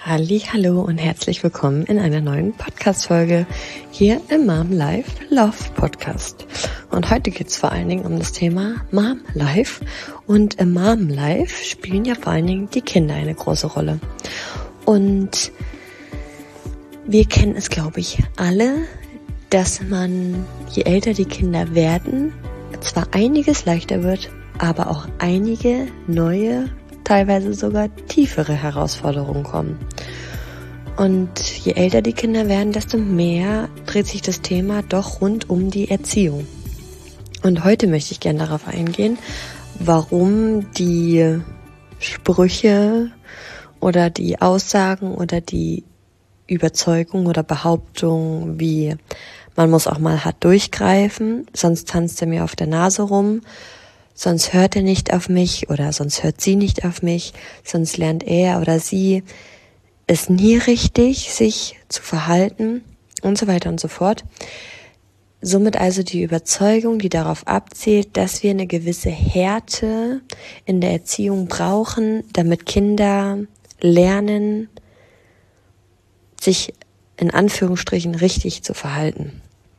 Hallo und herzlich willkommen in einer neuen Podcast-Folge hier im Mom Life Love Podcast. Und heute geht es vor allen Dingen um das Thema Mom Life. Und im Mom Life spielen ja vor allen Dingen die Kinder eine große Rolle. Und wir kennen es, glaube ich, alle, dass man, je älter die Kinder werden, zwar einiges leichter wird, aber auch einige neue, teilweise sogar tiefere Herausforderungen kommen. Und je älter die Kinder werden, desto mehr dreht sich das Thema doch rund um die Erziehung. Und heute möchte ich gerne darauf eingehen, warum die Sprüche oder die Aussagen oder die Überzeugung oder Behauptung wie man muss auch mal hart durchgreifen, sonst tanzt er mir auf der Nase rum, sonst hört er nicht auf mich oder sonst hört sie nicht auf mich, sonst lernt er oder sie es nie richtig, sich zu verhalten und so weiter und so fort. Somit also die Überzeugung, die darauf abzielt, dass wir eine gewisse Härte in der Erziehung brauchen, damit Kinder lernen, sich in Anführungsstrichen richtig zu verhalten.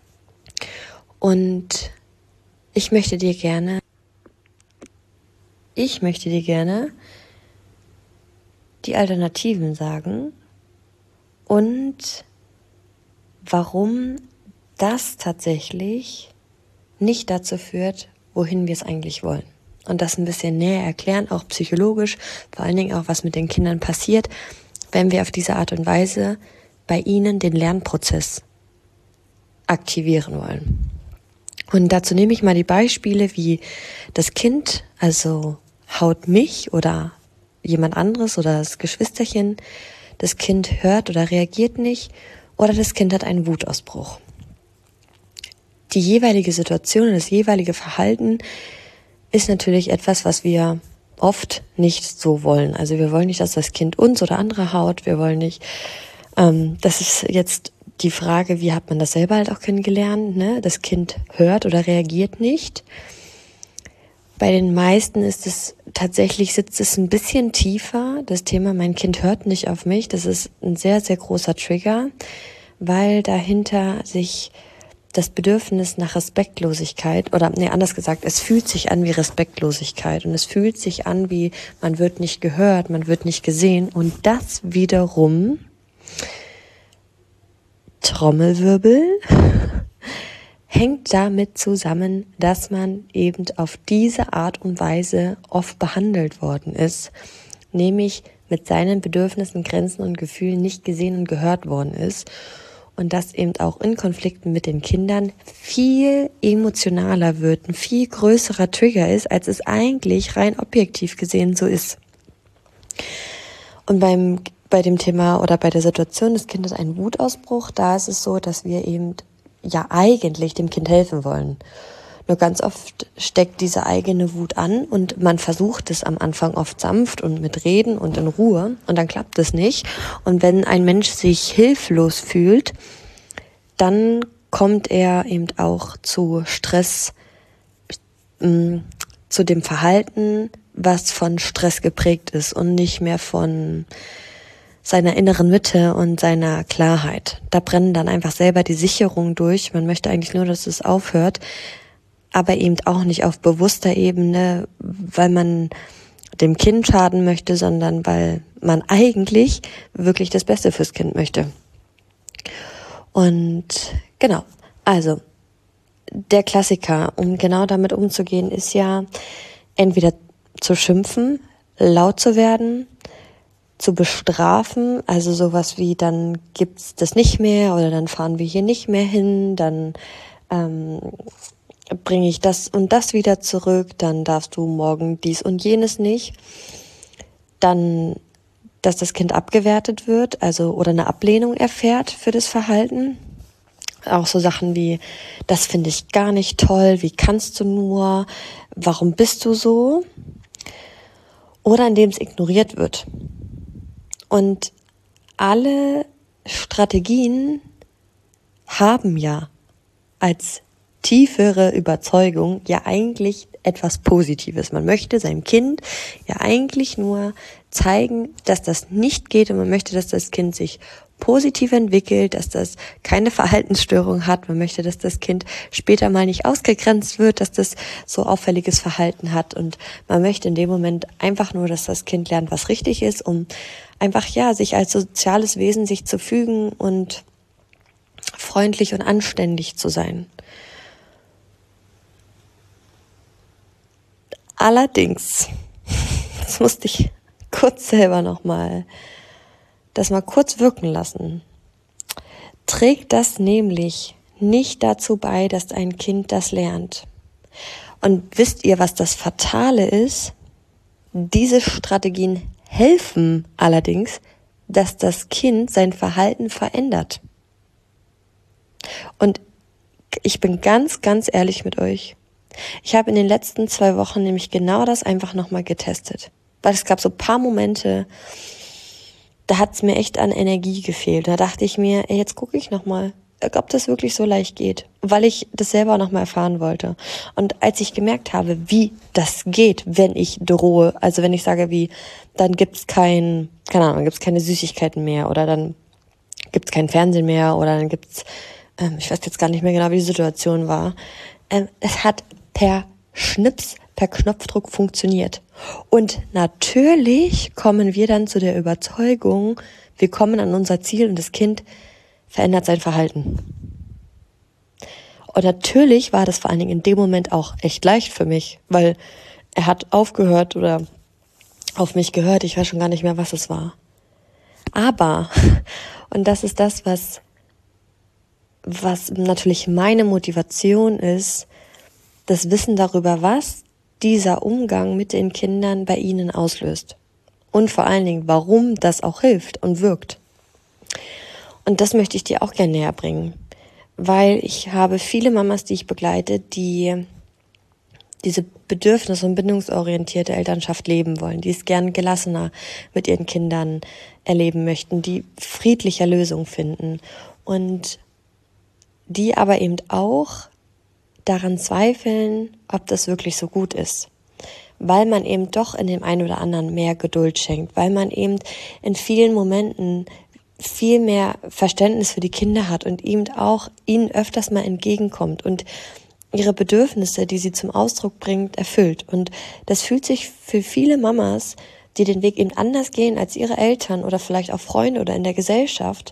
Und ich möchte dir gerne die Alternativen sagen und warum das tatsächlich nicht dazu führt, wohin wir es eigentlich wollen. Und das ein bisschen näher erklären, auch psychologisch, vor allen Dingen auch, was mit den Kindern passiert, wenn wir auf diese Art und Weise bei ihnen den Lernprozess aktivieren wollen. Und dazu nehme ich mal die Beispiele, wie das Kind, also haut mich oder jemand anderes oder das Geschwisterchen, das Kind hört oder reagiert nicht oder das Kind hat einen Wutausbruch. Die jeweilige Situation, das jeweilige Verhalten ist natürlich etwas, was wir oft nicht so wollen. Also wir wollen nicht, dass das Kind uns oder andere haut, wir wollen nicht, das ist jetzt die Frage, wie hat man das selber halt auch kennengelernt, ne? Das Kind hört oder reagiert nicht. Bei den meisten ist es tatsächlich, sitzt es ein bisschen tiefer, das Thema, mein Kind hört nicht auf mich, das ist ein sehr, sehr großer Trigger, weil dahinter sich das Bedürfnis nach Respektlosigkeit anders gesagt, es fühlt sich an wie Respektlosigkeit und es fühlt sich an wie, man wird nicht gehört, man wird nicht gesehen und das wiederum, Trommelwirbel, hängt damit zusammen, dass man eben auf diese Art und Weise oft behandelt worden ist, nämlich mit seinen Bedürfnissen, Grenzen und Gefühlen nicht gesehen und gehört worden ist und das eben auch in Konflikten mit den Kindern viel emotionaler wird, ein viel größerer Trigger ist, als es eigentlich rein objektiv gesehen so ist. Und bei dem Thema oder bei der Situation des Kindes einen Wutausbruch, da ist es so, dass wir eben ja eigentlich dem Kind helfen wollen. Nur ganz oft steckt diese eigene Wut an und man versucht es am Anfang oft sanft und mit Reden und in Ruhe und dann klappt es nicht. Und wenn ein Mensch sich hilflos fühlt, dann kommt er eben auch zu Stress, zu dem Verhalten, was von Stress geprägt ist und nicht mehr von seiner inneren Mitte und seiner Klarheit. Da brennen dann einfach selber die Sicherungen durch. Man möchte eigentlich nur, dass es aufhört, aber eben auch nicht auf bewusster Ebene, weil man dem Kind schaden möchte, sondern weil man eigentlich wirklich das Beste fürs Kind möchte. Und genau, also der Klassiker, um genau damit umzugehen, ist ja entweder zu schimpfen, laut zu werden, zu bestrafen, also sowas wie, dann gibt's das nicht mehr oder dann fahren wir hier nicht mehr hin, dann bringe ich das und das wieder zurück, dann darfst du morgen dies und jenes nicht. Dann, dass das Kind abgewertet wird, also oder eine Ablehnung erfährt für das Verhalten. Auch so Sachen wie, das finde ich gar nicht toll, wie kannst du nur, warum bist du so? Oder indem es ignoriert wird. Und alle Strategien haben ja als tiefere Überzeugung ja eigentlich etwas Positives. Man möchte seinem Kind ja eigentlich nur zeigen, dass das nicht geht und man möchte, dass das Kind sich positiv entwickelt, dass das keine Verhaltensstörung hat. Man möchte, dass das Kind später mal nicht ausgegrenzt wird, dass das so auffälliges Verhalten hat und man möchte in dem Moment einfach nur, dass das Kind lernt, was richtig ist, um einfach, sich als soziales Wesen sich zu fügen und freundlich und anständig zu sein. Allerdings, das musste ich kurz selber das mal kurz wirken lassen, trägt das nämlich nicht dazu bei, dass ein Kind das lernt. Und wisst ihr, was das Fatale ist? Diese Strategien helfen allerdings, dass das Kind sein Verhalten verändert. Und ich bin ganz, ganz ehrlich mit euch. Ich habe in den letzten 2 Wochen nämlich genau das einfach nochmal getestet. Weil es gab so ein paar Momente, da hat es mir echt an Energie gefehlt. Da dachte ich mir, jetzt gucke ich nochmal, ob das wirklich so leicht geht. Weil ich das selber nochmal erfahren wollte. Und als ich gemerkt habe, wie das geht, wenn ich drohe, also wenn ich sage, dann gibt's keine Süßigkeiten mehr oder dann gibt's kein Fernsehen mehr oder dann gibt's, ich weiß jetzt gar nicht mehr genau, wie die Situation war. Es hat per Knopfdruck funktioniert. Und natürlich kommen wir dann zu der Überzeugung, wir kommen an unser Ziel und das Kind verändert sein Verhalten. Und natürlich war das vor allen Dingen in dem Moment auch echt leicht für mich, weil er hat aufgehört oder auf mich gehört, ich weiß schon gar nicht mehr, was es war. Aber, und das ist das, was natürlich meine Motivation ist, das Wissen darüber, was dieser Umgang mit den Kindern bei ihnen auslöst. Und vor allen Dingen, warum das auch hilft und wirkt. Und das möchte ich dir auch gerne näher bringen. Weil ich habe viele Mamas, die ich begleite, die diese bedürfnis- und bindungsorientierte Elternschaft leben wollen, die es gern gelassener mit ihren Kindern erleben möchten, die friedlicher Lösungen finden und die aber eben auch daran zweifeln, ob das wirklich so gut ist. Weil man eben doch in dem einen oder anderen mehr Geduld schenkt, weil man eben in vielen Momenten viel mehr Verständnis für die Kinder hat und eben auch ihnen öfters mal entgegenkommt und ihre Bedürfnisse, die sie zum Ausdruck bringt, erfüllt. Und das fühlt sich für viele Mamas, die den Weg eben anders gehen als ihre Eltern oder vielleicht auch Freunde oder in der Gesellschaft,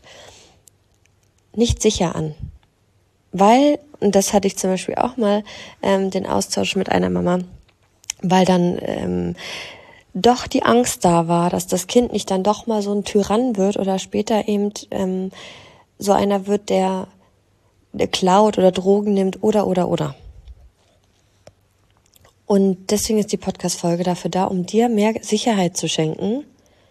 nicht sicher an. Weil, und das hatte ich zum Beispiel auch mal, den Austausch mit einer Mama, weil dann doch die Angst da war, dass das Kind nicht dann doch mal so ein Tyrann wird oder später eben so einer wird, der klaut oder Drogen nimmt oder. Und deswegen ist die Podcast-Folge dafür da, um dir mehr Sicherheit zu schenken,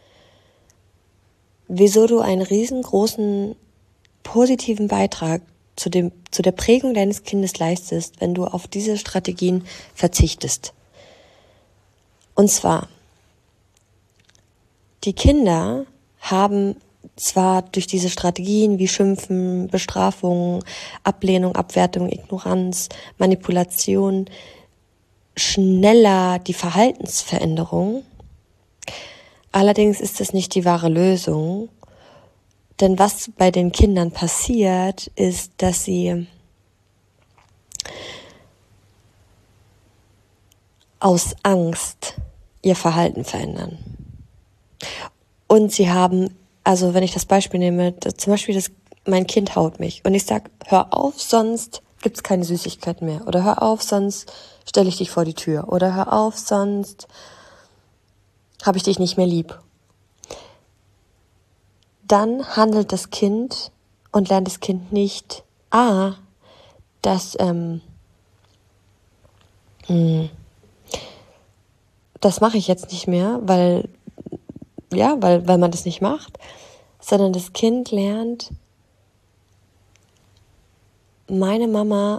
wieso du einen riesengroßen positiven Beitrag zu der Prägung deines Kindes leistest, wenn du auf diese Strategien verzichtest. Und zwar, die Kinder haben zwar durch diese Strategien wie Schimpfen, Bestrafung, Ablehnung, Abwertung, Ignoranz, Manipulation schneller die Verhaltensveränderung. Allerdings ist das nicht die wahre Lösung, denn was bei den Kindern passiert, ist, dass sie aus Angst ihr Verhalten verändern. Und sie haben, also wenn ich das Beispiel nehme, zum Beispiel mein Kind haut mich und ich sag, hör auf, sonst gibt's keine Süßigkeiten mehr. Oder hör auf, sonst stelle ich dich vor die Tür. Oder hör auf, sonst habe ich dich nicht mehr lieb. Dann handelt das Kind und lernt das Kind nicht, dass das mache ich jetzt nicht mehr, weil man das nicht macht, sondern das Kind lernt, meine Mama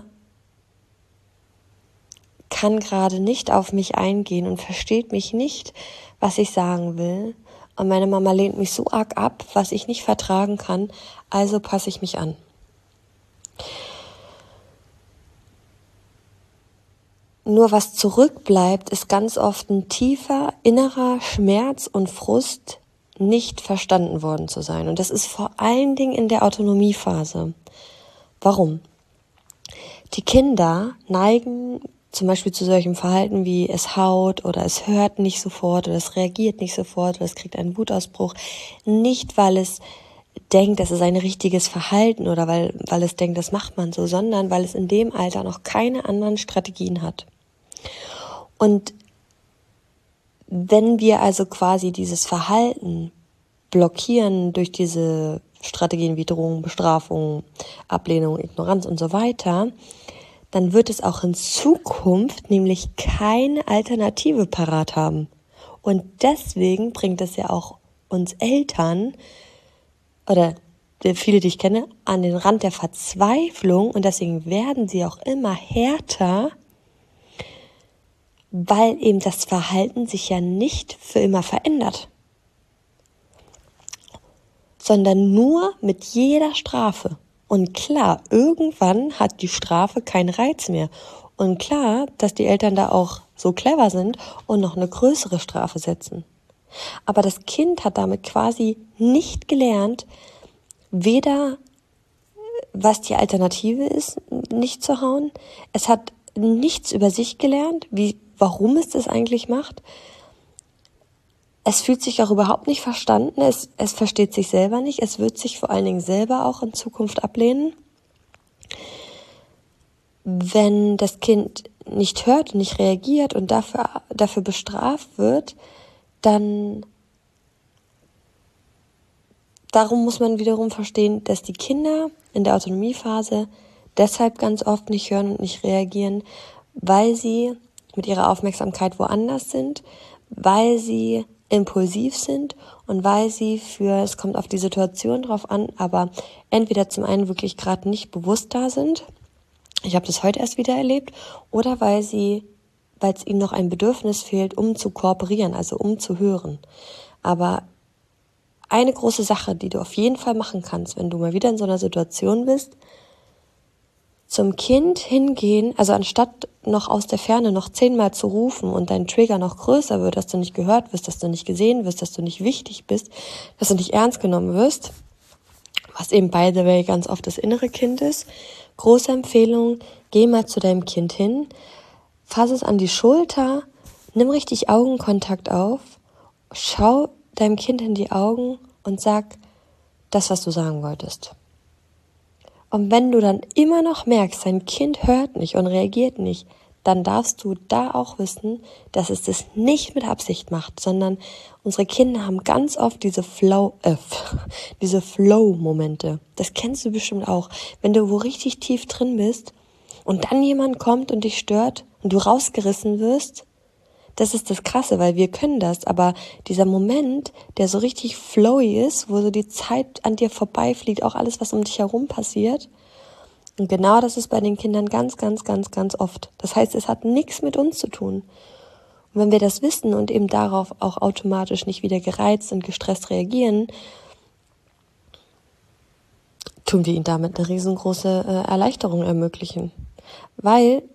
kann gerade nicht auf mich eingehen und versteht mich nicht, was ich sagen will. Und meine Mama lehnt mich so arg ab, was ich nicht vertragen kann, also passe ich mich an. Nur was zurückbleibt, ist ganz oft ein tiefer innerer Schmerz und Frust, nicht verstanden worden zu sein. Und das ist vor allen Dingen in der Autonomiephase. Warum? Die Kinder neigen zum Beispiel zu solchem Verhalten wie es haut oder es hört nicht sofort oder es reagiert nicht sofort oder es kriegt einen Wutausbruch. Nicht, weil es denkt, das ist ein richtiges Verhalten oder weil es denkt, das macht man so, sondern weil es in dem Alter noch keine anderen Strategien hat. Und wenn wir also quasi dieses Verhalten blockieren durch diese Strategien wie Drohung, Bestrafung, Ablehnung, Ignoranz und so weiter, dann wird es auch in Zukunft nämlich keine Alternative parat haben. Und deswegen bringt es ja auch uns Eltern oder viele, die ich kenne, an den Rand der Verzweiflung und deswegen werden sie auch immer härter, weil eben das Verhalten sich ja nicht für immer verändert, sondern nur mit jeder Strafe. Und klar, irgendwann hat die Strafe keinen Reiz mehr. Und klar, dass die Eltern da auch so clever sind und noch eine größere Strafe setzen. Aber das Kind hat damit quasi nicht gelernt, weder was die Alternative ist, nicht zu hauen. Es hat nichts über sich gelernt, warum es das eigentlich macht. Es fühlt sich auch überhaupt nicht verstanden, es versteht sich selber nicht, es wird sich vor allen Dingen selber auch in Zukunft ablehnen. Wenn das Kind nicht hört und nicht reagiert und dafür bestraft wird, dann darum muss man wiederum verstehen, dass die Kinder in der Autonomiephase deshalb ganz oft nicht hören und nicht reagieren, weil sie mit ihrer Aufmerksamkeit woanders sind, weil sie impulsiv sind und weil sie es kommt auf die Situation drauf an, aber entweder zum einen wirklich gerade nicht bewusst da sind, ich habe das heute erst wieder erlebt, oder weil es ihnen noch ein Bedürfnis fehlt, um zu kooperieren, also um zu hören. Aber eine große Sache, die du auf jeden Fall machen kannst, wenn du mal wieder in so einer Situation bist, zum Kind hingehen, also anstatt noch aus der Ferne noch 10-mal zu rufen und dein Trigger noch größer wird, dass du nicht gehört wirst, dass du nicht gesehen wirst, dass du nicht wichtig bist, dass du nicht ernst genommen wirst, was eben by the way ganz oft das innere Kind ist. Große Empfehlung, geh mal zu deinem Kind hin, fass es an die Schulter, nimm richtig Augenkontakt auf, schau deinem Kind in die Augen und sag das, was du sagen wolltest. Und wenn du dann immer noch merkst, dein Kind hört nicht und reagiert nicht, dann darfst du da auch wissen, dass es das nicht mit Absicht macht, sondern unsere Kinder haben ganz oft diese Flow-Momente. Das kennst du bestimmt auch. Wenn du wo richtig tief drin bist und dann jemand kommt und dich stört und du rausgerissen wirst, das ist das Krasse, weil wir können das, aber dieser Moment, der so richtig flowy ist, wo so die Zeit an dir vorbeifliegt, auch alles, was um dich herum passiert, und genau das ist bei den Kindern ganz, ganz, ganz, ganz oft. Das heißt, es hat nichts mit uns zu tun. Und wenn wir das wissen und eben darauf auch automatisch nicht wieder gereizt und gestresst reagieren, tun wir ihnen damit eine riesengroße Erleichterung ermöglichen. Weil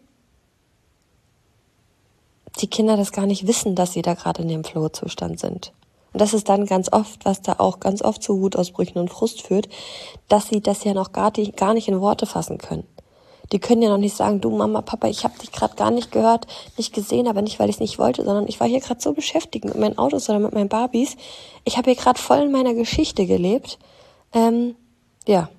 die Kinder das gar nicht wissen, dass sie da gerade in dem Flow-Zustand sind. Und das ist dann ganz oft, was da auch ganz oft zu Wutausbrüchen und Frust führt, dass sie das ja noch gar nicht in Worte fassen können. Die können ja noch nicht sagen, du Mama, Papa, ich habe dich gerade gar nicht gehört, nicht gesehen, aber nicht, weil ich es nicht wollte, sondern ich war hier gerade so beschäftigt mit meinen Autos oder mit meinen Barbies. Ich habe hier gerade voll in meiner Geschichte gelebt. Ja.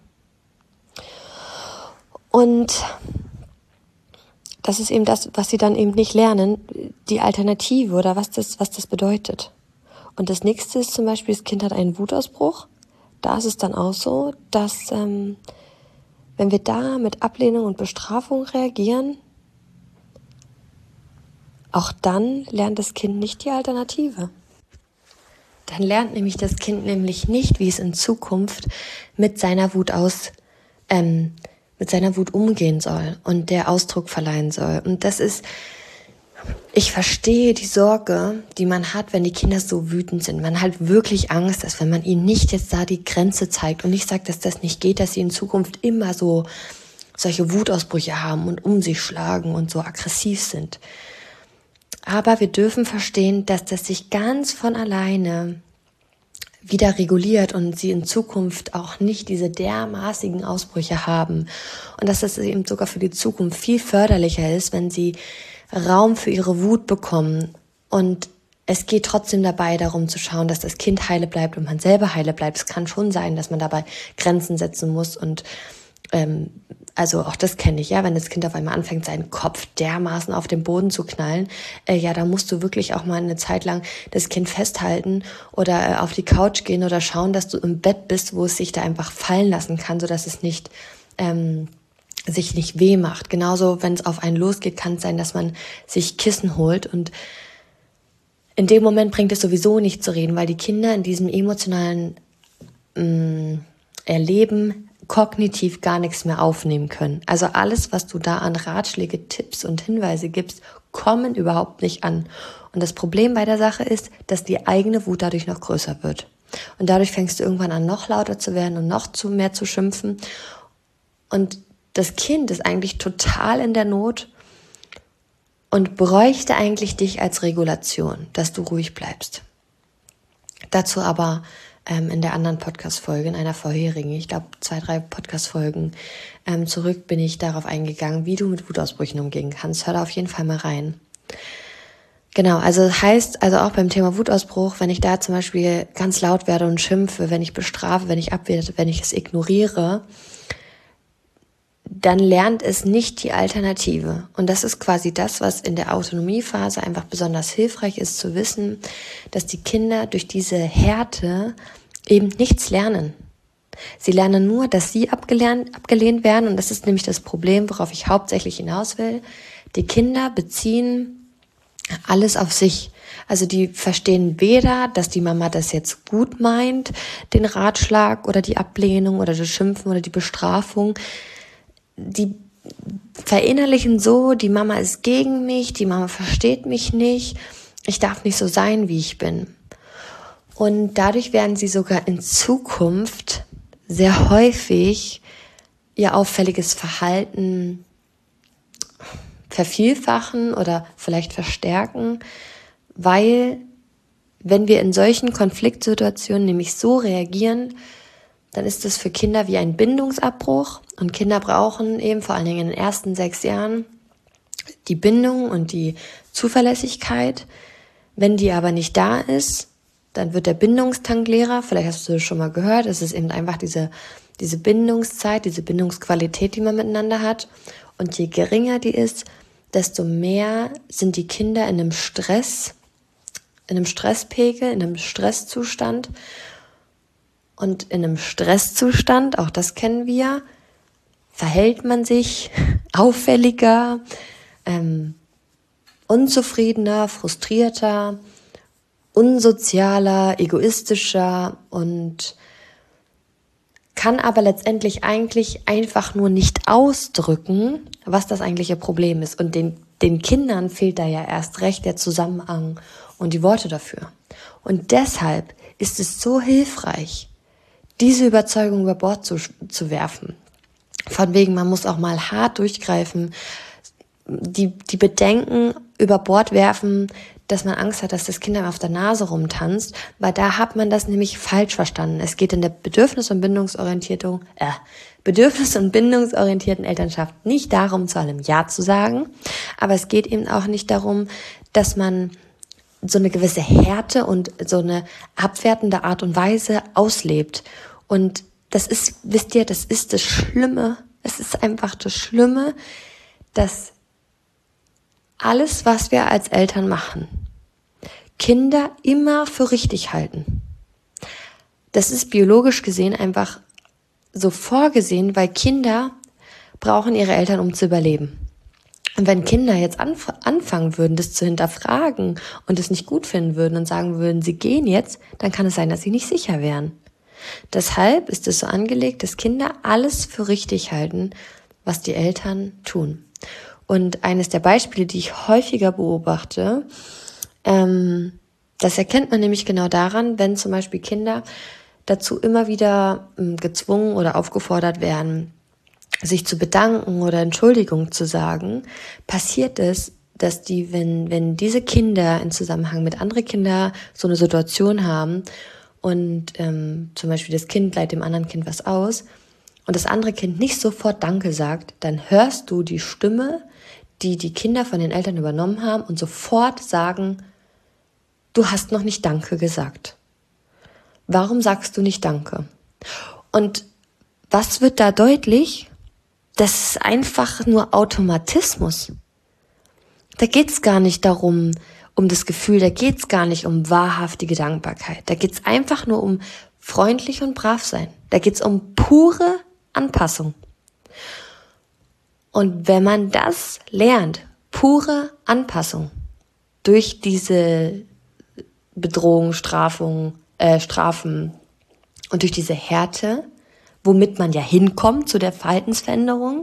Und das ist eben das, was sie dann eben nicht lernen, die Alternative oder was das bedeutet. Und das nächste ist zum Beispiel, das Kind hat einen Wutausbruch. Da ist es dann auch so, dass wenn wir da mit Ablehnung und Bestrafung reagieren, auch dann lernt das Kind nicht die Alternative. Dann lernt nämlich das Kind nämlich nicht, wie es in Zukunft mit seiner Wut umgehen soll und der Ausdruck verleihen soll. Und ich verstehe die Sorge, die man hat, wenn die Kinder so wütend sind. Man hat wirklich Angst, dass wenn man ihnen nicht jetzt da die Grenze zeigt und nicht sagt, dass das nicht geht, dass sie in Zukunft immer so solche Wutausbrüche haben und um sich schlagen und so aggressiv sind. Aber wir dürfen verstehen, dass das sich ganz von alleine wieder reguliert und sie in Zukunft auch nicht diese dermaßigen Ausbrüche haben. Und dass das eben sogar für die Zukunft viel förderlicher ist, wenn sie Raum für ihre Wut bekommen. Und es geht trotzdem dabei darum zu schauen, dass das Kind heile bleibt und man selber heile bleibt. Es kann schon sein, dass man dabei Grenzen setzen muss und also auch das kenne ich, ja, wenn das Kind auf einmal anfängt, seinen Kopf dermaßen auf den Boden zu knallen, ja, da musst du wirklich auch mal eine Zeit lang das Kind festhalten oder auf die Couch gehen oder schauen, dass du im Bett bist, wo es sich da einfach fallen lassen kann, sodass es nicht sich nicht weh macht. Genauso, wenn es auf einen losgeht, kann es sein, dass man sich Kissen holt und in dem Moment bringt es sowieso nicht zu reden, weil die Kinder in diesem emotionalen Erleben kognitiv gar nichts mehr aufnehmen können. Also alles, was du da an Ratschläge, Tipps und Hinweise gibst, kommen überhaupt nicht an. Und das Problem bei der Sache ist, dass die eigene Wut dadurch noch größer wird. Und dadurch fängst du irgendwann an, noch lauter zu werden und noch mehr zu schimpfen. Und das Kind ist eigentlich total in der Not und bräuchte eigentlich dich als Regulation, dass du ruhig bleibst. Dazu aber in der anderen Podcast-Folge, in einer vorherigen, ich glaube 2-3 Podcast-Folgen zurück, bin ich darauf eingegangen, wie du mit Wutausbrüchen umgehen kannst. Hör da auf jeden Fall mal rein. Genau, also heißt, also auch beim Thema Wutausbruch, wenn ich da zum Beispiel ganz laut werde und schimpfe, wenn ich bestrafe, wenn ich abwerte, wenn ich es ignoriere, dann lernt es nicht die Alternative. Und das ist quasi das, was in der Autonomiephase einfach besonders hilfreich ist, zu wissen, dass die Kinder durch diese Härte eben nichts lernen. Sie lernen nur, dass sie abgelehnt werden. Und das ist nämlich das Problem, worauf ich hauptsächlich hinaus will. Die Kinder beziehen alles auf sich. Also die verstehen weder, dass die Mama das jetzt gut meint, den Ratschlag oder die Ablehnung oder das Schimpfen oder die Bestrafung. Die verinnerlichen so, die Mama ist gegen mich, die Mama versteht mich nicht, ich darf nicht so sein, wie ich bin. Und dadurch werden sie sogar in Zukunft sehr häufig ihr auffälliges Verhalten vervielfachen oder vielleicht verstärken, weil wenn wir in solchen Konfliktsituationen nämlich so reagieren, dann ist es für Kinder wie ein Bindungsabbruch. Und Kinder brauchen eben vor allen Dingen in den ersten 6 Jahren die Bindung und die Zuverlässigkeit. Wenn die aber nicht da ist, dann wird der Bindungstank leerer. Vielleicht hast du das schon mal gehört. Es ist eben einfach diese Bindungszeit, diese Bindungsqualität, die man miteinander hat. Und je geringer die ist, desto mehr sind die Kinder in einem Stresspegel, in einem Stresszustand. Und in einem Stresszustand, auch das kennen wir, verhält man sich auffälliger, unzufriedener, frustrierter, unsozialer, egoistischer und kann aber letztendlich eigentlich einfach nur nicht ausdrücken, was das eigentliche Problem ist. Und den Kindern fehlt da ja erst recht der Zusammenhang und die Worte dafür. Und deshalb ist es so hilfreich, diese Überzeugung über Bord zu werfen. Von wegen, man muss auch mal hart durchgreifen, die Bedenken über Bord werfen, dass man Angst hat, dass das Kind einem auf der Nase rumtanzt, weil da hat man das nämlich falsch verstanden. Es geht in der Bedürfnis- und bindungsorientierten Elternschaft nicht darum, zu allem Ja zu sagen, aber es geht eben auch nicht darum, dass man so eine gewisse Härte und so eine abwertende Art und Weise auslebt. Und das ist, wisst ihr, das ist das Schlimme. Es ist einfach das Schlimme, dass alles, was wir als Eltern machen, Kinder immer für richtig halten. Das ist biologisch gesehen einfach so vorgesehen, weil Kinder brauchen ihre Eltern, um zu überleben. Und wenn Kinder jetzt anfangen würden, das zu hinterfragen und es nicht gut finden würden und sagen würden, sie gehen jetzt, dann kann es sein, dass sie nicht sicher wären. Deshalb ist es so angelegt, dass Kinder alles für richtig halten, was die Eltern tun. Und eines der Beispiele, die ich häufiger beobachte, das erkennt man nämlich genau daran, wenn zum Beispiel Kinder dazu immer wieder gezwungen oder aufgefordert werden, sich zu bedanken oder Entschuldigung zu sagen, passiert es, dass die, wenn diese Kinder in Zusammenhang mit anderen Kindern so eine Situation haben und zum Beispiel das Kind leiht dem anderen Kind was aus und das andere Kind nicht sofort Danke sagt, dann hörst du die Stimme, die die Kinder von den Eltern übernommen haben und sofort sagen, du hast noch nicht Danke gesagt. Warum sagst du nicht Danke? Und was wird da deutlich? Das ist einfach nur Automatismus. Da geht's gar nicht darum, um das Gefühl, da geht's gar nicht um wahrhaftige Dankbarkeit. Da geht's einfach nur um freundlich und brav sein. Da geht's um pure Anpassung. Und wenn man das lernt, pure Anpassung, durch diese Bedrohung, Strafen und durch diese Härte, womit man ja hinkommt zu der Verhaltensveränderung,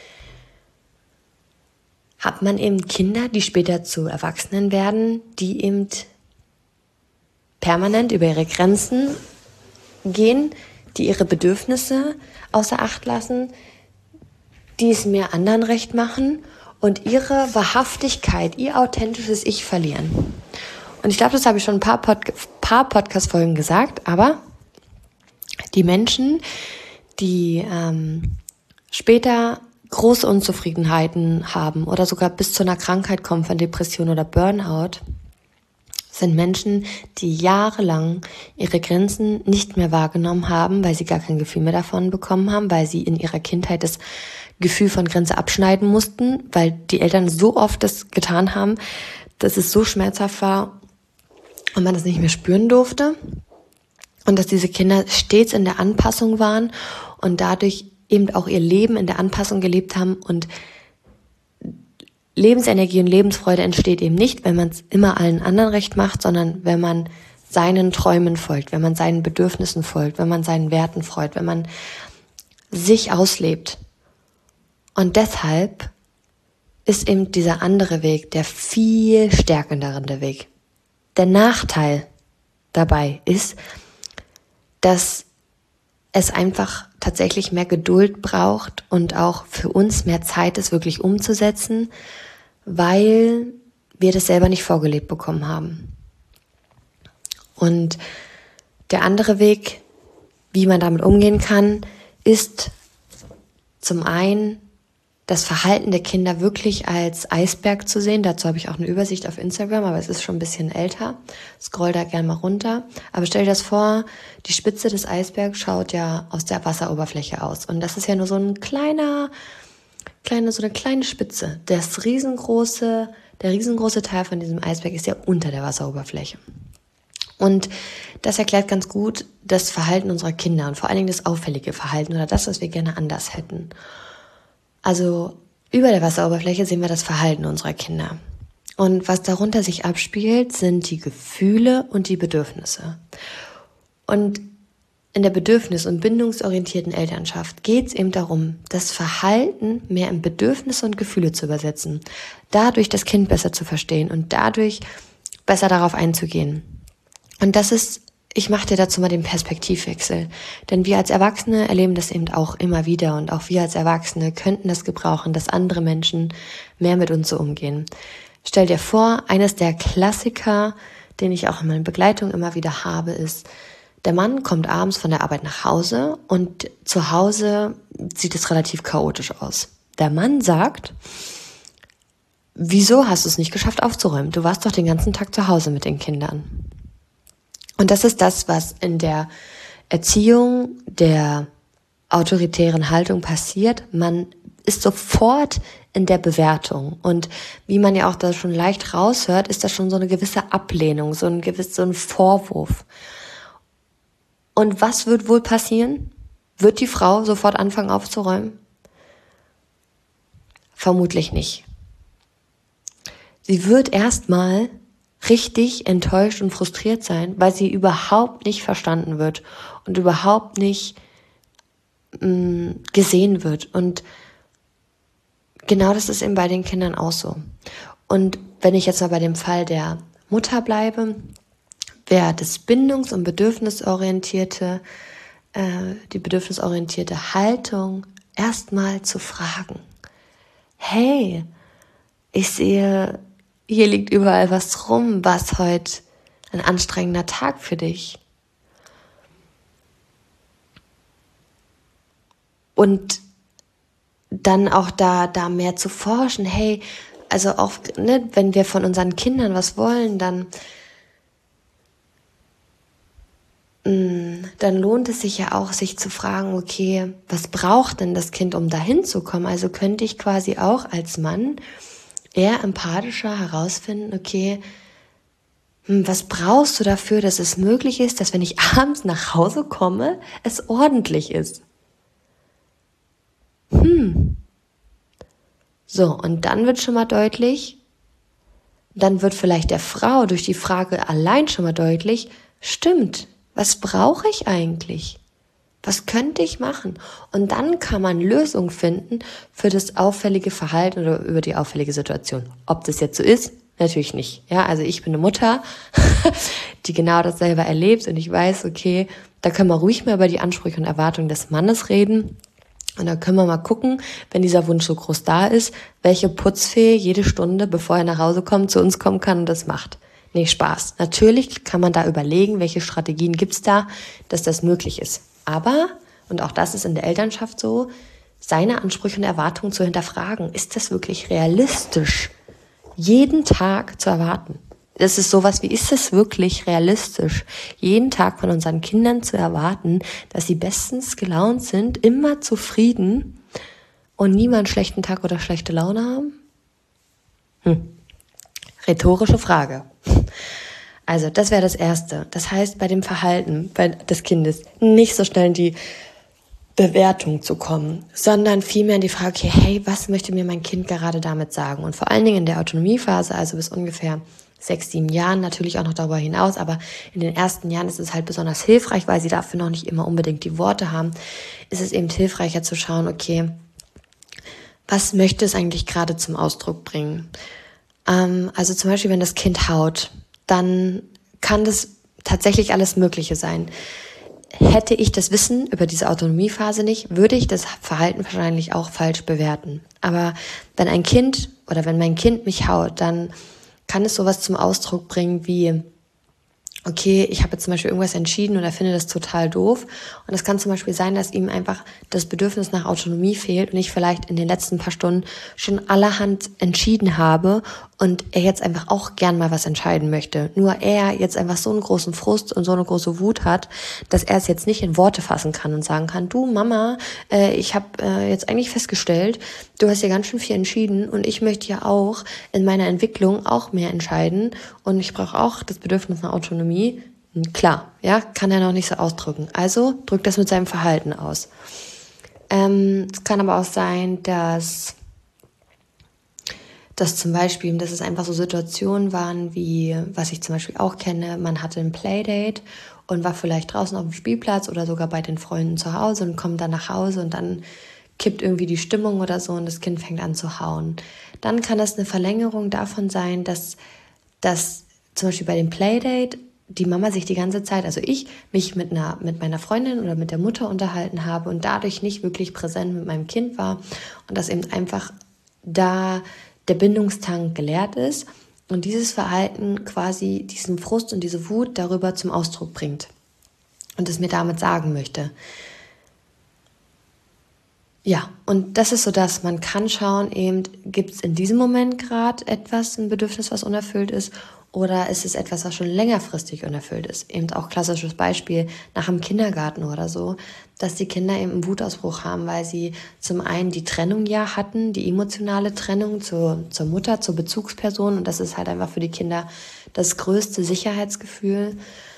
hat man eben Kinder, die später zu Erwachsenen werden, die eben permanent über ihre Grenzen gehen, die ihre Bedürfnisse außer Acht lassen, die es mehr anderen recht machen und ihre Wahrhaftigkeit, ihr authentisches Ich verlieren. Und ich glaube, das habe ich schon ein paar Podcast-Folgen gesagt, aber die Menschen, die später große Unzufriedenheiten haben oder sogar bis zu einer Krankheit kommen von Depression oder Burnout, sind Menschen, die jahrelang ihre Grenzen nicht mehr wahrgenommen haben, weil sie gar kein Gefühl mehr davon bekommen haben, weil sie in ihrer Kindheit das Gefühl von Grenze abschneiden mussten, weil die Eltern so oft das getan haben, dass es so schmerzhaft war und man das nicht mehr spüren durfte. Und dass diese Kinder stets in der Anpassung waren und dadurch eben auch ihr Leben in der Anpassung gelebt haben. Und Lebensenergie und Lebensfreude entsteht eben nicht, wenn man es immer allen anderen recht macht, sondern wenn man seinen Träumen folgt, wenn man seinen Bedürfnissen folgt, wenn man seinen Werten folgt, wenn man sich auslebt. Und deshalb ist eben dieser andere Weg der viel stärkendere Weg. Der Nachteil dabei ist, dass es einfach tatsächlich mehr Geduld braucht und auch für uns mehr Zeit ist, wirklich umzusetzen, weil wir das selber nicht vorgelebt bekommen haben. Und der andere Weg, wie man damit umgehen kann, ist zum einen das Verhalten der Kinder wirklich als Eisberg zu sehen. Dazu habe ich auch eine Übersicht auf Instagram, aber es ist schon ein bisschen älter. Scroll da gerne mal runter. Aber stell dir das vor, die Spitze des Eisbergs schaut ja aus der Wasseroberfläche aus. Und das ist ja nur so eine kleine Spitze. Der riesengroße Teil von diesem Eisberg ist ja unter der Wasseroberfläche. Und das erklärt ganz gut das Verhalten unserer Kinder und vor allen Dingen das auffällige Verhalten oder das, was wir gerne anders hätten. Also über der Wasseroberfläche sehen wir das Verhalten unserer Kinder. Und was darunter sich abspielt, sind die Gefühle und die Bedürfnisse. Und in der bedürfnis- und bindungsorientierten Elternschaft geht es eben darum, das Verhalten mehr in Bedürfnisse und Gefühle zu übersetzen, dadurch das Kind besser zu verstehen und dadurch besser darauf einzugehen. Und das ist, ich mache dir dazu mal den Perspektivwechsel, denn wir als Erwachsene erleben das eben auch immer wieder und auch wir als Erwachsene könnten das gebrauchen, dass andere Menschen mehr mit uns so umgehen. Stell dir vor, eines der Klassiker, den ich auch in meiner Begleitung immer wieder habe, ist, der Mann kommt abends von der Arbeit nach Hause und zu Hause sieht es relativ chaotisch aus. Der Mann sagt, wieso hast du es nicht geschafft aufzuräumen? Du warst doch den ganzen Tag zu Hause mit den Kindern. Und das ist das, was in der Erziehung der autoritären Haltung passiert. Man ist sofort in der Bewertung. Und wie man ja auch da schon leicht raushört, ist das schon so eine gewisse Ablehnung, so ein Vorwurf. Und was wird wohl passieren? Wird die Frau sofort anfangen aufzuräumen? Vermutlich nicht. Sie wird erstmal richtig enttäuscht und frustriert sein, weil sie überhaupt nicht verstanden wird und überhaupt nicht gesehen wird. Und genau das ist eben bei den Kindern auch so. Und wenn ich jetzt mal bei dem Fall der Mutter bleibe, wer das bindungs- und die bedürfnisorientierte Haltung erstmal zu fragen, hey, ich sehe, hier liegt überall was rum, was heute ein anstrengender Tag für dich? Und dann auch da mehr zu forschen, hey, also auch, ne, wenn wir von unseren Kindern was wollen, dann lohnt es sich ja auch, sich zu fragen, okay, was braucht denn das Kind, um dahin zu kommen? Also könnte ich quasi auch als Mann eher empathischer herausfinden, okay, was brauchst du dafür, dass es möglich ist, dass wenn ich abends nach Hause komme, es ordentlich ist? So, und dann wird schon mal deutlich, dann wird vielleicht der Frau durch die Frage allein schon mal deutlich, stimmt, was brauche ich eigentlich? Was könnte ich machen? Und dann kann man Lösungen finden für das auffällige Verhalten oder über die auffällige Situation. Ob das jetzt so ist, natürlich nicht. Ja, also ich bin eine Mutter, die genau das selber erlebt und ich weiß, okay, da können wir ruhig mal über die Ansprüche und Erwartungen des Mannes reden. Und dann können wir mal gucken, wenn dieser Wunsch so groß da ist, welche Putzfee jede Stunde, bevor er nach Hause kommt, zu uns kommen kann und das macht. Nee, Spaß. Natürlich kann man da überlegen, welche Strategien gibt's da, dass das möglich ist. Aber, und auch das ist in der Elternschaft so, seine Ansprüche und Erwartungen zu hinterfragen. Ist das wirklich realistisch, jeden Tag zu erwarten? Das ist sowas wie, ist es wirklich realistisch, jeden Tag von unseren Kindern zu erwarten, dass sie bestens gelaunt sind, immer zufrieden und nie mal einen schlechten Tag oder schlechte Laune haben? Rhetorische Frage. Also, das wäre das Erste. Das heißt, bei dem Verhalten des Kindes nicht so schnell in die Bewertung zu kommen, sondern vielmehr in die Frage, okay, hey, was möchte mir mein Kind gerade damit sagen? Und vor allen Dingen in der Autonomiephase, also bis ungefähr 6, 7 Jahren, natürlich auch noch darüber hinaus, aber in den ersten Jahren ist es halt besonders hilfreich, weil sie dafür noch nicht immer unbedingt die Worte haben, ist es eben hilfreicher zu schauen, okay, was möchte es eigentlich gerade zum Ausdruck bringen? Also zum Beispiel, wenn das Kind haut, dann kann das tatsächlich alles Mögliche sein. Hätte ich das Wissen über diese Autonomiephase nicht, würde ich das Verhalten wahrscheinlich auch falsch bewerten. Aber wenn ein Kind oder wenn mein Kind mich haut, dann kann es sowas zum Ausdruck bringen wie, okay, ich habe jetzt zum Beispiel irgendwas entschieden oder finde das total doof. Und es kann zum Beispiel sein, dass ihm einfach das Bedürfnis nach Autonomie fehlt und ich vielleicht in den letzten paar Stunden schon allerhand entschieden habe und er jetzt einfach auch gern mal was entscheiden möchte. Nur er jetzt einfach so einen großen Frust und so eine große Wut hat, dass er es jetzt nicht in Worte fassen kann und sagen kann, du Mama, ich habe jetzt eigentlich festgestellt, du hast ja ganz schön viel entschieden und ich möchte ja auch in meiner Entwicklung auch mehr entscheiden und ich brauche auch das Bedürfnis nach Autonomie. Klar, ja, kann er noch nicht so ausdrücken. Also drückt das mit seinem Verhalten aus. Es kann aber auch sein, dass zum Beispiel, dass es einfach so Situationen waren wie, was ich zum Beispiel auch kenne, man hatte ein Playdate und war vielleicht draußen auf dem Spielplatz oder sogar bei den Freunden zu Hause und kommt dann nach Hause und dann kippt irgendwie die Stimmung oder so und das Kind fängt an zu hauen. Dann kann das eine Verlängerung davon sein, dass zum Beispiel bei dem Playdate die Mama sich die ganze Zeit, also ich, mich mit meiner Freundin oder mit der Mutter unterhalten habe und dadurch nicht wirklich präsent mit meinem Kind war und dass eben einfach da der Bindungstank geleert ist und dieses Verhalten quasi diesen Frust und diese Wut darüber zum Ausdruck bringt und es mir damit sagen möchte. Ja, und das ist so, dass man kann schauen, eben, gibt es in diesem Moment gerade ein Bedürfnis, was unerfüllt ist, oder ist es etwas, was schon längerfristig unerfüllt ist? Eben auch klassisches Beispiel nach dem Kindergarten oder so, dass die Kinder eben einen Wutausbruch haben, weil sie zum einen die Trennung ja hatten, die emotionale Trennung zur Mutter, zur Bezugsperson, und das ist halt einfach für die Kinder das größte Sicherheitsgefühl.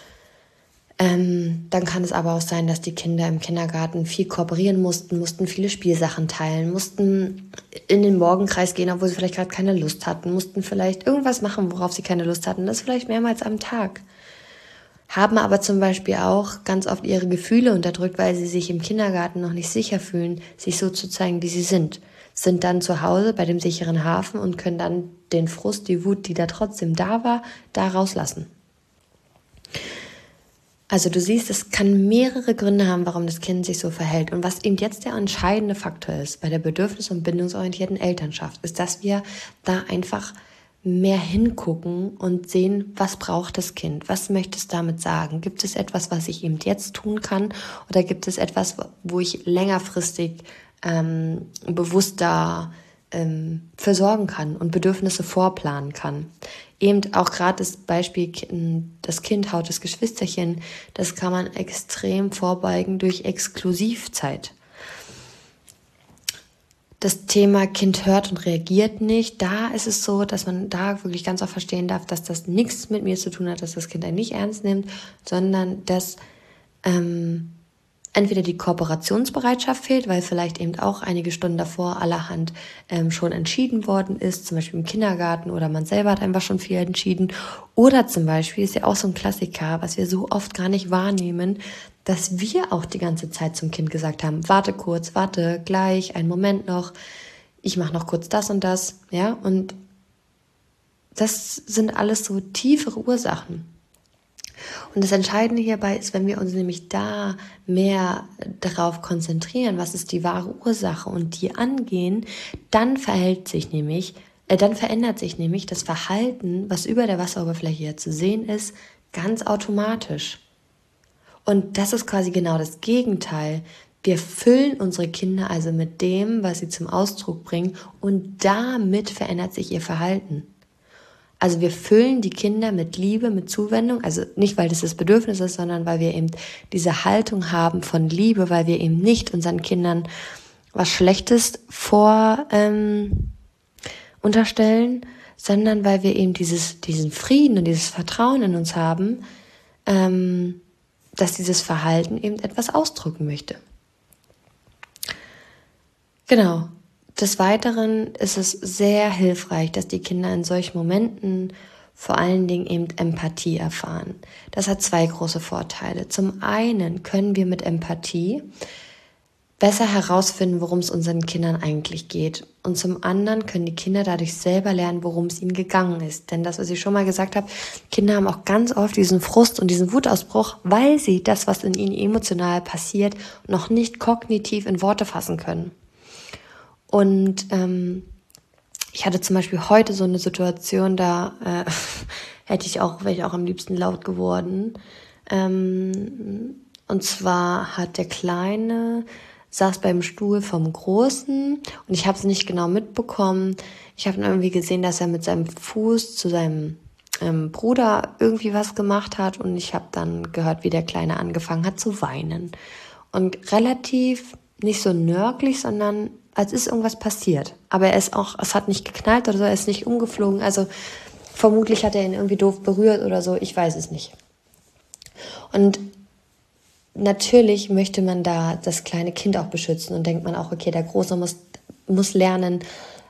Dann kann es aber auch sein, dass die Kinder im Kindergarten viel kooperieren mussten viele Spielsachen teilen, mussten in den Morgenkreis gehen, obwohl sie vielleicht gerade keine Lust hatten, mussten vielleicht irgendwas machen, worauf sie keine Lust hatten, das vielleicht mehrmals am Tag. Haben aber zum Beispiel auch ganz oft ihre Gefühle unterdrückt, weil sie sich im Kindergarten noch nicht sicher fühlen, sich so zu zeigen, wie sie sind dann zu Hause bei dem sicheren Hafen und können dann den Frust, die Wut, die da trotzdem da war, da rauslassen. Also du siehst, es kann mehrere Gründe haben, warum das Kind sich so verhält. Und was eben jetzt der entscheidende Faktor ist bei der bedürfnis- und bindungsorientierten Elternschaft, ist, dass wir da einfach mehr hingucken und sehen, was braucht das Kind? Was möchte es damit sagen? Gibt es etwas, was ich eben jetzt tun kann? Oder gibt es etwas, wo ich längerfristig bewusster versorgen kann und Bedürfnisse vorplanen kann? Eben auch gerade das Beispiel, das Kind haut das Geschwisterchen, das kann man extrem vorbeugen durch Exklusivzeit. Das Thema Kind hört und reagiert nicht, da ist es so, dass man da wirklich ganz oft verstehen darf, dass das nichts mit mir zu tun hat, dass das Kind einen nicht ernst nimmt, sondern dass entweder die Kooperationsbereitschaft fehlt, weil vielleicht eben auch einige Stunden davor allerhand schon entschieden worden ist, zum Beispiel im Kindergarten, oder man selber hat einfach schon viel entschieden. Oder zum Beispiel ist ja auch so ein Klassiker, was wir so oft gar nicht wahrnehmen, dass wir auch die ganze Zeit zum Kind gesagt haben, warte kurz, warte, gleich, einen Moment noch, ich mache noch kurz das und das, ja, und das sind alles so tiefere Ursachen. Und das Entscheidende hierbei ist, wenn wir uns nämlich da mehr darauf konzentrieren, was ist die wahre Ursache und die angehen, dann verändert sich nämlich das Verhalten, was über der Wasseroberfläche hier zu sehen ist, ganz automatisch. Und das ist quasi genau das Gegenteil. Wir füllen unsere Kinder also mit dem, was sie zum Ausdruck bringen, und damit verändert sich ihr Verhalten. Also wir füllen die Kinder mit Liebe, mit Zuwendung, also nicht, weil das Bedürfnis ist, sondern weil wir eben diese Haltung haben von Liebe, weil wir eben nicht unseren Kindern was Schlechtes unterstellen, sondern weil wir eben diesen Frieden und dieses Vertrauen in uns haben, dass dieses Verhalten eben etwas ausdrücken möchte. Genau. Des Weiteren ist es sehr hilfreich, dass die Kinder in solchen Momenten vor allen Dingen eben Empathie erfahren. Das hat 2 große Vorteile. Zum einen können wir mit Empathie besser herausfinden, worum es unseren Kindern eigentlich geht. Und zum anderen können die Kinder dadurch selber lernen, worum es ihnen gegangen ist. Denn das, was ich schon mal gesagt habe, Kinder haben auch ganz oft diesen Frust und diesen Wutausbruch, weil sie das, was in ihnen emotional passiert, noch nicht kognitiv in Worte fassen können. Und ich hatte zum Beispiel heute so eine Situation, da wäre ich auch am liebsten laut geworden. Und zwar hat der Kleine saß beim Stuhl vom Großen und ich habe es nicht genau mitbekommen. Ich habe irgendwie gesehen, dass er mit seinem Fuß zu seinem Bruder irgendwie was gemacht hat, und ich habe dann gehört, wie der Kleine angefangen hat zu weinen. Und relativ nicht so nörglich, sondern als ist irgendwas passiert. Aber es hat nicht geknallt oder so, er ist nicht umgeflogen. Also vermutlich hat er ihn irgendwie doof berührt oder so, ich weiß es nicht. Und natürlich möchte man da das kleine Kind auch beschützen und denkt man auch, okay, der Große muss lernen,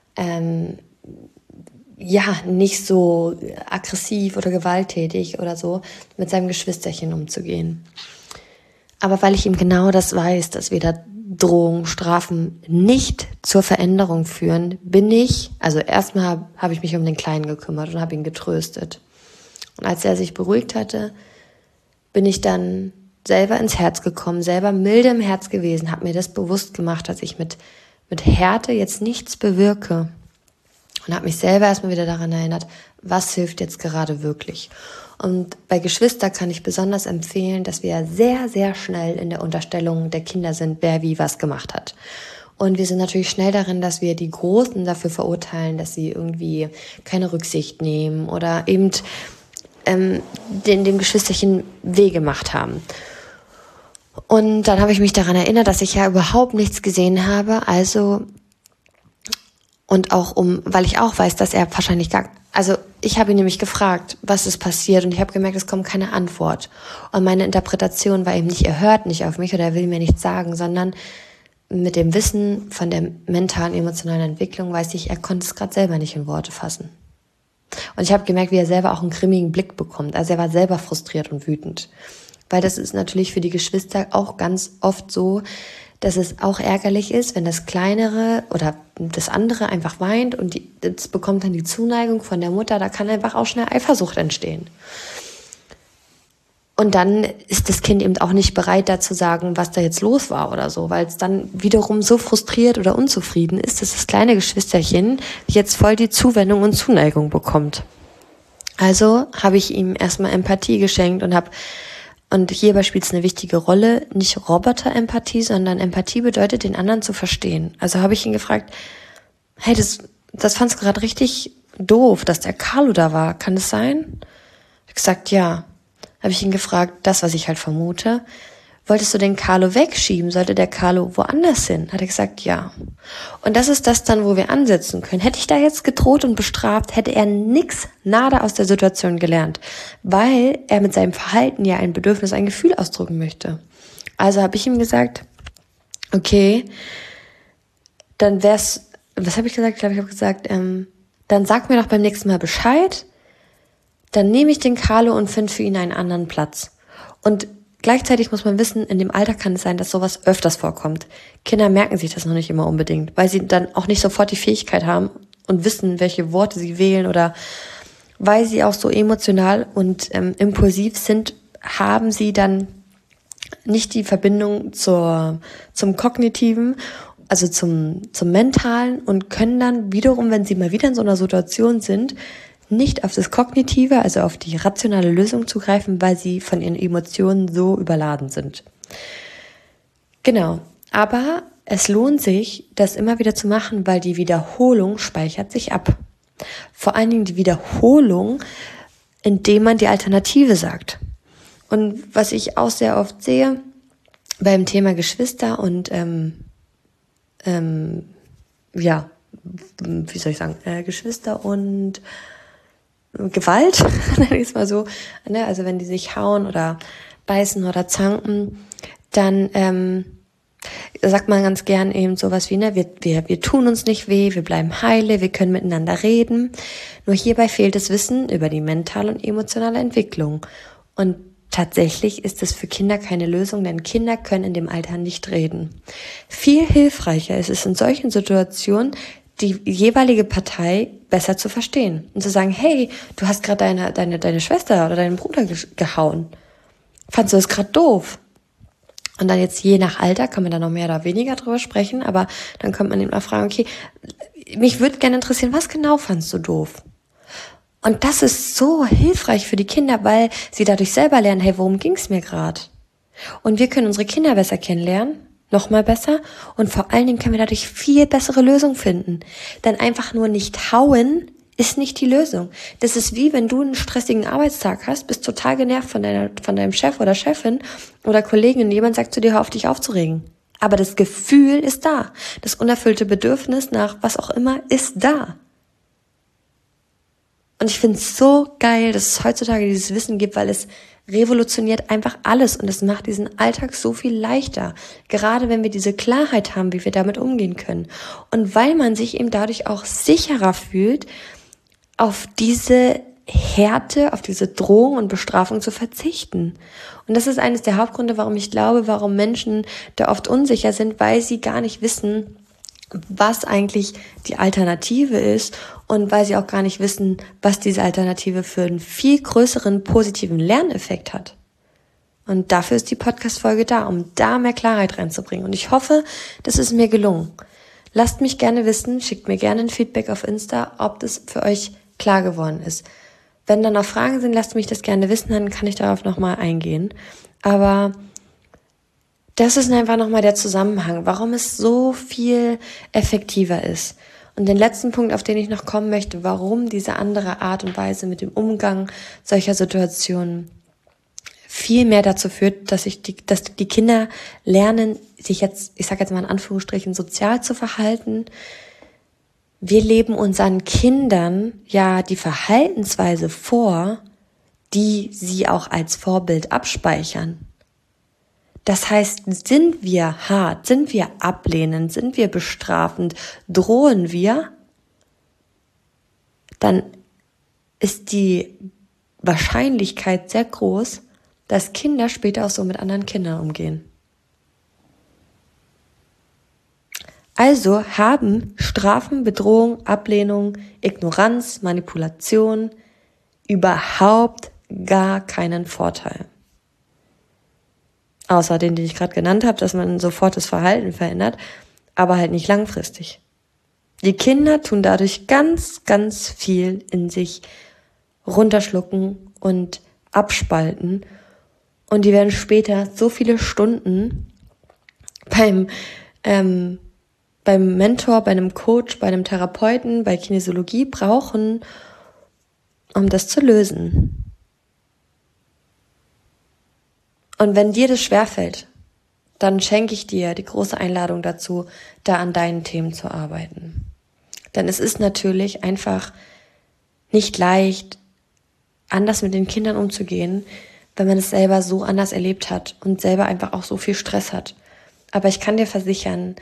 nicht so aggressiv oder gewalttätig oder so mit seinem Geschwisterchen umzugehen. Aber weil ich ihm genau das weiß, dass weder Drohungen, Strafen nicht zur Veränderung führen, erstmal habe ich mich um den Kleinen gekümmert und habe ihn getröstet. Und als er sich beruhigt hatte, bin ich dann selber ins Herz gekommen, selber milde im Herz gewesen, habe mir das bewusst gemacht, dass ich mit Härte jetzt nichts bewirke, und habe mich selber erstmal wieder daran erinnert, was hilft jetzt gerade wirklich. Und bei Geschwistern kann ich besonders empfehlen, dass wir sehr, sehr schnell in der Unterstellung der Kinder sind, wer wie was gemacht hat. Und wir sind natürlich schnell darin, dass wir die Großen dafür verurteilen, dass sie irgendwie keine Rücksicht nehmen oder eben dem Geschwisterchen weh gemacht haben. Und dann habe ich mich daran erinnert, dass ich ja überhaupt nichts gesehen habe, weil ich auch weiß, dass er wahrscheinlich ich habe ihn nämlich gefragt, was ist passiert, und ich habe gemerkt, es kommt keine Antwort. Und meine Interpretation war eben nicht, er hört nicht auf mich oder er will mir nichts sagen, sondern mit dem Wissen von der mentalen, emotionalen Entwicklung weiß ich, er konnte es gerade selber nicht in Worte fassen. Und ich habe gemerkt, wie er selber auch einen grimmigen Blick bekommt. Also er war selber frustriert und wütend. Weil das ist natürlich für die Geschwister auch ganz oft so, dass es auch ärgerlich ist, wenn das Kleinere oder das andere einfach weint und das bekommt dann die Zuneigung von der Mutter, da kann einfach auch schnell Eifersucht entstehen. Und dann ist das Kind eben auch nicht bereit, da zu sagen, was da jetzt los war oder so, weil es dann wiederum so frustriert oder unzufrieden ist, dass das kleine Geschwisterchen jetzt voll die Zuwendung und Zuneigung bekommt. Also habe ich ihm erstmal Empathie geschenkt und hierbei spielt es eine wichtige Rolle, nicht Roboter-Empathie, sondern Empathie bedeutet, den anderen zu verstehen. Also habe ich ihn gefragt, hey, das fandst du gerade richtig doof, dass der Carlo da war, kann das sein? Ich gesagt, ja. Habe ich ihn gefragt, das, was ich halt vermute, wolltest du den Carlo wegschieben? Sollte der Carlo woanders hin? Hat er gesagt, ja. Und das ist das dann, wo wir ansetzen können. Hätte ich da jetzt gedroht und bestraft, hätte er nada aus der Situation gelernt, weil er mit seinem Verhalten ja ein Bedürfnis, ein Gefühl ausdrücken möchte. Also habe ich ihm gesagt, okay, dann wär's, was habe ich gesagt? Ich glaube, ich habe gesagt, dann sag mir doch beim nächsten Mal Bescheid, dann nehme ich den Carlo und finde für ihn einen anderen Platz. Und gleichzeitig muss man wissen, in dem Alter kann es sein, dass sowas öfters vorkommt. Kinder merken sich das noch nicht immer unbedingt, weil sie dann auch nicht sofort die Fähigkeit haben und wissen, welche Worte sie wählen, oder weil sie auch so emotional und impulsiv sind, haben sie dann nicht die Verbindung zum Kognitiven, also zum Mentalen, und können dann wiederum, wenn sie mal wieder in so einer Situation sind, nicht auf das Kognitive, also auf die rationale Lösung zugreifen, weil sie von ihren Emotionen so überladen sind. Genau, aber es lohnt sich, das immer wieder zu machen, weil die Wiederholung speichert sich ab. Vor allen Dingen die Wiederholung, indem man die Alternative sagt. Und was ich auch sehr oft sehe beim Thema Geschwister und Geschwister und Gewalt, nenne ich es mal so, ne? Also wenn die sich hauen oder beißen oder zanken, dann sagt man ganz gern eben sowas wie, ne, wir tun uns nicht weh, wir bleiben heile, wir können miteinander reden. Nur hierbei fehlt das Wissen über die mentale und emotionale Entwicklung. Und tatsächlich ist es für Kinder keine Lösung, denn Kinder können in dem Alter nicht reden. Viel hilfreicher ist es in solchen Situationen, die jeweilige Partei besser zu verstehen und zu sagen, hey, du hast gerade deine Schwester oder deinen Bruder gehauen. Fandst du das gerade doof? Und dann jetzt je nach Alter kann man da noch mehr oder weniger drüber sprechen, aber dann kommt man eben mal fragen, okay, mich würde gerne interessieren, was genau fandst du doof? Und das ist so hilfreich für die Kinder, weil sie dadurch selber lernen, hey, worum ging's mir gerade? Und wir können unsere Kinder besser kennenlernen, noch mal besser, und vor allen Dingen können wir dadurch viel bessere Lösungen finden. Denn einfach nur nicht hauen ist nicht die Lösung. Das ist wie, wenn du einen stressigen Arbeitstag hast, bist total genervt von deinem Chef oder Chefin oder Kollegen, und jemand sagt zu dir, hör auf, dich aufzuregen. Aber das Gefühl ist da. Das unerfüllte Bedürfnis nach was auch immer ist da. Und ich finde es so geil, dass es heutzutage dieses Wissen gibt, weil es revolutioniert einfach alles und es macht diesen Alltag so viel leichter. Gerade wenn wir diese Klarheit haben, wie wir damit umgehen können. Und weil man sich eben dadurch auch sicherer fühlt, auf diese Härte, auf diese Drohung und Bestrafung zu verzichten. Und das ist eines der Hauptgründe, warum Menschen da oft unsicher sind, weil sie gar nicht wissen, was eigentlich die Alternative ist, und weil sie auch gar nicht wissen, was diese Alternative für einen viel größeren positiven Lerneffekt hat. Und dafür ist die Podcast-Folge da, um da mehr Klarheit reinzubringen. Und ich hoffe, das ist mir gelungen. Lasst mich gerne wissen, schickt mir gerne ein Feedback auf Insta, ob das für euch klar geworden ist. Wenn dann noch Fragen sind, lasst mich das gerne wissen, dann kann ich darauf nochmal eingehen. Aber das ist einfach nochmal der Zusammenhang, warum es so viel effektiver ist. Und den letzten Punkt, auf den ich noch kommen möchte, warum diese andere Art und Weise mit dem Umgang solcher Situationen viel mehr dazu führt, dass die Kinder lernen, sich jetzt, ich sage jetzt mal in Anführungsstrichen, sozial zu verhalten. Wir leben unseren Kindern ja die Verhaltensweise vor, die sie auch als Vorbild abspeichern. Das heißt, sind wir hart, sind wir ablehnend, sind wir bestrafend, drohen wir, dann ist die Wahrscheinlichkeit sehr groß, dass Kinder später auch so mit anderen Kindern umgehen. Also haben Strafen, Bedrohung, Ablehnung, Ignoranz, Manipulation überhaupt gar keinen Vorteil. außer den ich gerade genannt habe, dass man sofort das Verhalten verändert, aber halt nicht langfristig. Die Kinder tun dadurch ganz, ganz viel in sich runterschlucken und abspalten und die werden später so viele Stunden beim Mentor, bei einem Coach, bei einem Therapeuten, bei Kinesiologie brauchen, um das zu lösen. Und wenn dir das schwerfällt, dann schenke ich dir die große Einladung dazu, da an deinen Themen zu arbeiten. Denn es ist natürlich einfach nicht leicht, anders mit den Kindern umzugehen, wenn man es selber so anders erlebt hat und selber einfach auch so viel Stress hat. Aber ich kann dir versichern,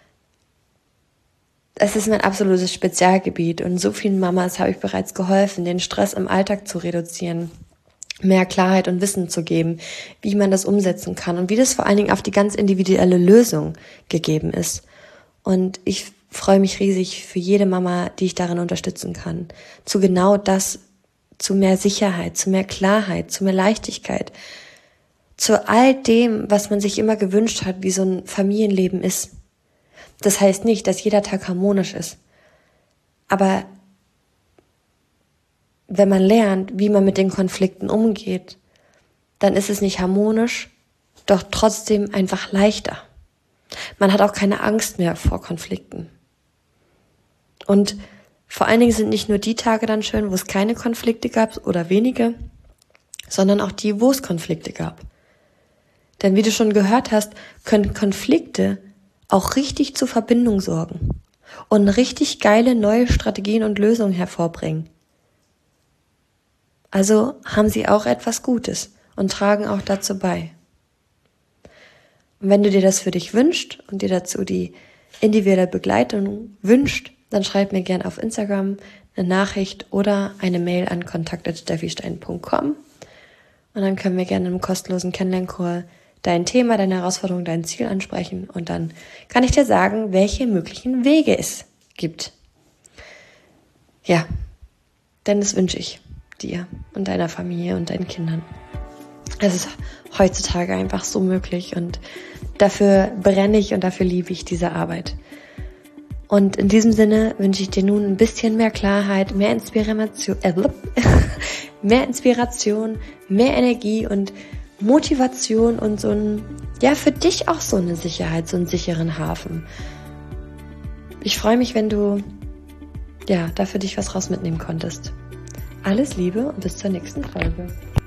es ist mein absolutes Spezialgebiet und so vielen Mamas habe ich bereits geholfen, den Stress im Alltag zu reduzieren, mehr Klarheit und Wissen zu geben, wie man das umsetzen kann und wie das vor allen Dingen auf die ganz individuelle Lösung gegeben ist. Und ich freue mich riesig für jede Mama, die ich darin unterstützen kann, zu genau das, zu mehr Sicherheit, zu mehr Klarheit, zu mehr Leichtigkeit, zu all dem, was man sich immer gewünscht hat, wie so ein Familienleben ist. Das heißt nicht, dass jeder Tag harmonisch ist. Aber wenn man lernt, wie man mit den Konflikten umgeht, dann ist es nicht harmonisch, doch trotzdem einfach leichter. Man hat auch keine Angst mehr vor Konflikten. Und vor allen Dingen sind nicht nur die Tage dann schön, wo es keine Konflikte gab oder wenige, sondern auch die, wo es Konflikte gab. Denn wie du schon gehört hast, können Konflikte auch richtig zur Verbindung sorgen und richtig geile neue Strategien und Lösungen hervorbringen. Also haben sie auch etwas Gutes und tragen auch dazu bei. Und wenn du dir das für dich wünschst und dir dazu die individuelle Begleitung wünscht, dann schreib mir gerne auf Instagram eine Nachricht oder eine Mail an kontakt@steffistein.com und dann können wir gerne im kostenlosen Kennenlerncall dein Thema, deine Herausforderung, dein Ziel ansprechen und dann kann ich dir sagen, welche möglichen Wege es gibt. Ja, denn das wünsche ich dir und deiner Familie und deinen Kindern. Es ist heutzutage einfach so möglich und dafür brenne ich und dafür liebe ich diese Arbeit. Und in diesem Sinne wünsche ich dir nun ein bisschen mehr Klarheit, mehr Inspiration, mehr Energie und Motivation und so ein, ja, für dich auch so eine Sicherheit, so einen sicheren Hafen. Ich freue mich, wenn du, ja, da für dich was raus mitnehmen konntest. Alles Liebe und bis zur nächsten Folge.